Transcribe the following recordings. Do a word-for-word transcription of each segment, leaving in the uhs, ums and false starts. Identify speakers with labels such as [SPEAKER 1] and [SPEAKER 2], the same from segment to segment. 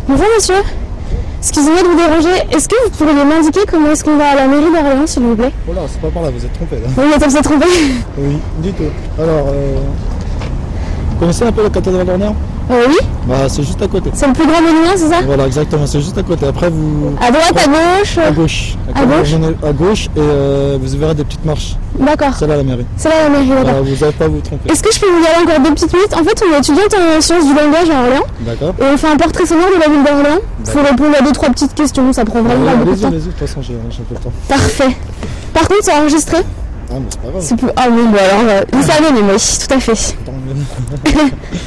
[SPEAKER 1] Bonjour monsieur. Excusez-moi de vous déranger. Est-ce que vous pourriez m'indiquer comment est-ce qu'on va à la mairie d'Orléans, s'il vous plaît?
[SPEAKER 2] Oh là, c'est pas par là, vous êtes trompé là.
[SPEAKER 1] Oui, attends, vous êtes trompé.
[SPEAKER 2] Oui, du tout. Alors, euh, vous connaissez un peu la cathédrale d'Orléans?
[SPEAKER 1] Euh, oui.
[SPEAKER 2] Bah, c'est juste à côté.
[SPEAKER 1] C'est le plus grand monument, c'est ça?
[SPEAKER 2] Voilà, exactement, c'est juste à côté. Après, vous.
[SPEAKER 1] À droite, à gauche?
[SPEAKER 2] À gauche.
[SPEAKER 1] À gauche?
[SPEAKER 2] À gauche, et euh, vous verrez des petites marches.
[SPEAKER 1] D'accord.
[SPEAKER 2] C'est là la mairie.
[SPEAKER 1] C'est là la mairie, d'accord.
[SPEAKER 2] Voilà, vous n'allez pas vous tromper.
[SPEAKER 1] Est-ce que je peux vous garder encore deux petites minutes? En fait, on est étudiante en sciences du langage à Orléans.
[SPEAKER 2] D'accord.
[SPEAKER 1] Et on fait un portrait sonore de la ville d'Orléans. Il faut répondre à deux, trois petites questions, ça prend vraiment
[SPEAKER 2] Ah,
[SPEAKER 1] pas beaucoup de
[SPEAKER 2] allez-y,
[SPEAKER 1] temps.
[SPEAKER 2] allez-y, de toute façon, j'ai j'ai un peu le temps.
[SPEAKER 1] Parfait. Par contre, c'est enregistré?
[SPEAKER 2] Ah, mais c'est pas grave.
[SPEAKER 1] C'est plus... Ah oui, bon alors, euh, vous savez, mais oui, tout à fait.
[SPEAKER 2] Tant mieux.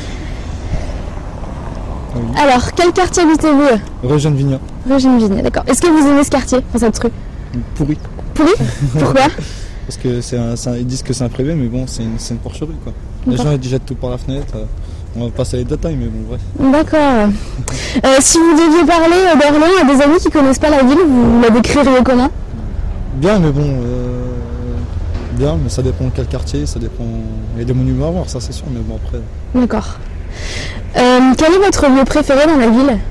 [SPEAKER 2] Oui.
[SPEAKER 1] Alors, quel quartier habitez-vous?
[SPEAKER 2] Rue Gennevilliers.
[SPEAKER 1] Rue Gennevilliers, d'accord. Est-ce que vous aimez ce quartier, enfin cette rue?
[SPEAKER 2] Pourri.
[SPEAKER 1] Pourri? Pourquoi?
[SPEAKER 2] Parce que c'est un, c'est un- ils disent que c'est un privé, mais bon, c'est une, c'est une porcherie quoi. Les
[SPEAKER 1] D'accord.
[SPEAKER 2] gens ils jettent tout par la fenêtre. euh, on va passer les détails, mais bon, bref.
[SPEAKER 1] D'accord. Euh, si vous deviez parler euh, d'Orléans à des amis qui connaissent pas la ville, vous la décririez comment?
[SPEAKER 2] Bien, mais bon, euh, bien, mais ça dépend quel quartier, ça dépend. Il y a des monuments à voir, ça c'est sûr, mais bon après.
[SPEAKER 1] D'accord. Euh, quel est votre lieu préféré dans la ville?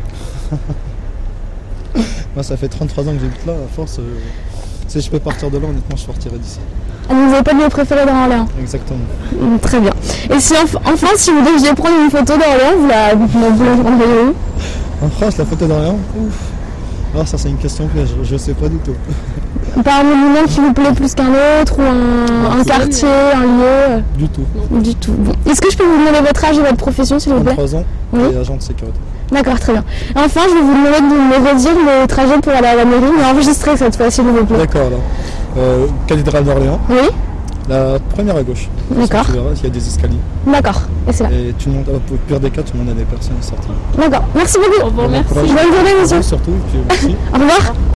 [SPEAKER 2] Moi, ça fait trente-trois ans que j'habite là. À force, euh, si je peux partir de là, honnêtement, je partirai d'ici.
[SPEAKER 1] Ah, vous n'avez pas de lieu préféré dans Orléans?
[SPEAKER 2] Exactement.
[SPEAKER 1] Mm, Très bien. Et si enf- enfin, si vous deviez prendre une photo d'Orléans, vous la, vous vous la prendriez où?
[SPEAKER 2] En France, la photo d'Orléans, ouf. Ah, ça c'est une question piège, je sais pas du tout.
[SPEAKER 1] Par un monument qui vous plaît plus qu'un autre, ou un, un quartier, un lieu?
[SPEAKER 2] Du tout.
[SPEAKER 1] Du tout. Bon. Est-ce que je peux vous demander votre âge et votre profession, s'il vous plaît?
[SPEAKER 2] trente-trois ans
[SPEAKER 1] Oui.
[SPEAKER 2] et agent de sécurité.
[SPEAKER 1] D'accord, très bien. Enfin, je vais vous demander de me redire le trajet pour aller à la mairie, mais enregistré cette fois, s'il vous plaît.
[SPEAKER 2] D'accord, alors. Euh, cathédrale d'Orléans,
[SPEAKER 1] Oui.
[SPEAKER 2] la première à gauche.
[SPEAKER 1] D'accord.
[SPEAKER 2] Tu verras, il y a des escaliers.
[SPEAKER 1] D'accord. Et c'est là.
[SPEAKER 2] Et tu montes, au pire des cas, tu montes à des personnes sorties.
[SPEAKER 1] D'accord. Merci beaucoup.
[SPEAKER 2] Bonne
[SPEAKER 1] Bonne journée, monsieur.
[SPEAKER 2] Surtout, et puis merci.
[SPEAKER 1] Au revoir.